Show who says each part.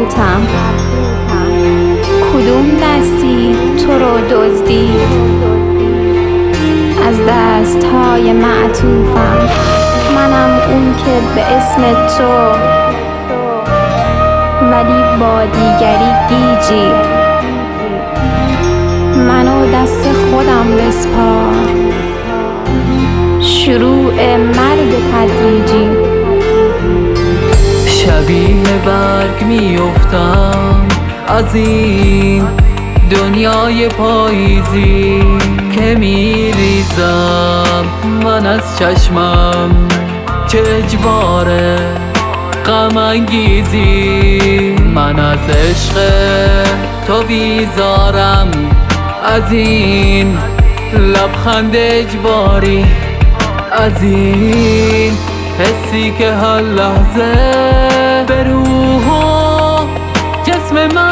Speaker 1: مبهوتم. کدوم دستی تو رو دزدید؟ از دستهای معطوفم. منم اون که به اسم تو ولی با دیگری گیجی. منو دست خودم بسپار، شروع مرگ تدریجی.
Speaker 2: شبیه برگ میافتم از این دنیای پاییزی که میریزم من از چشمم، چه اجباره غم انگیزی. من از عشق تو بیزارم، از این لبخند اجباری، از این حسی که هر لحظه به روح و جسم من